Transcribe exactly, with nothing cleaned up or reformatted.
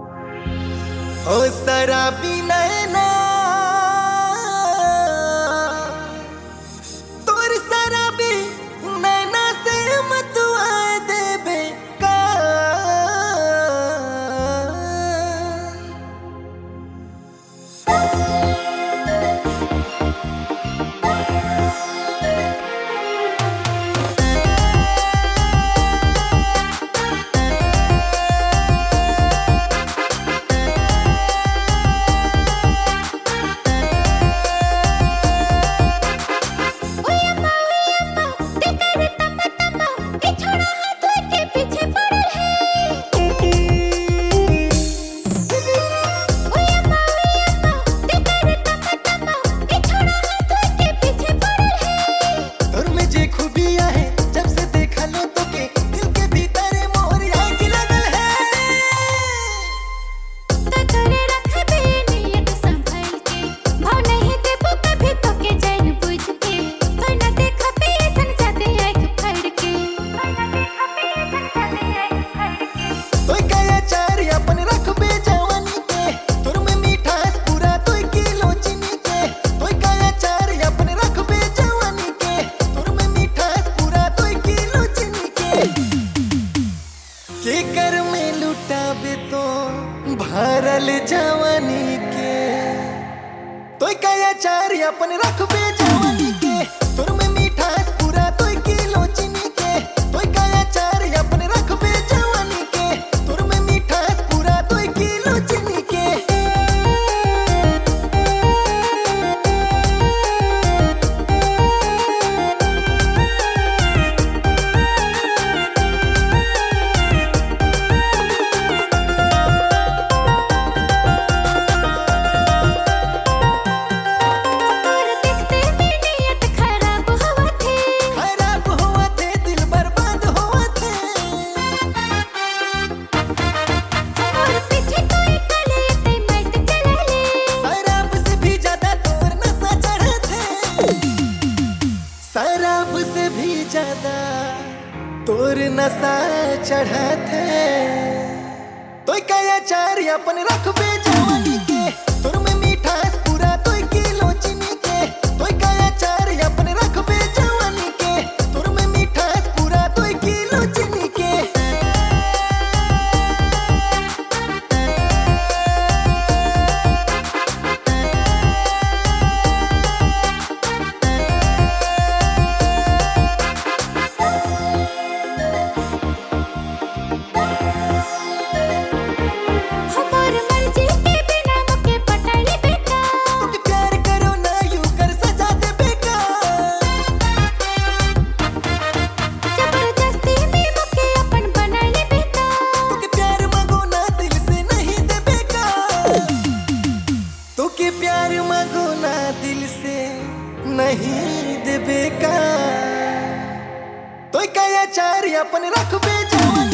ओ शराबी नैना तोर शराबी नैना से मतवा देबे का। केकर में लुटाबे तो भरल जवानी के तोय कया चार अपन रखबे जवानी के तोर में मिठास पूरा तोय किलो चीनी के तोय कया चार अपन रखबे जवानी के तोर में मिठास पूरा तोय किलो चीनी के। शराब से भी ज्यादा तोर नशा चढ़त है तोय कया चार अपन रखबे जवानी के तोर में मिठास पूरा तोय किलो चीनी के तोय कया चार अपन रखबे जवानी के तोर में मिठास पूरा तोय किलो चीनी के। प्यार मांगो ना दिल से नहीं देबे का तोय कया चार अपन रखबे जवानी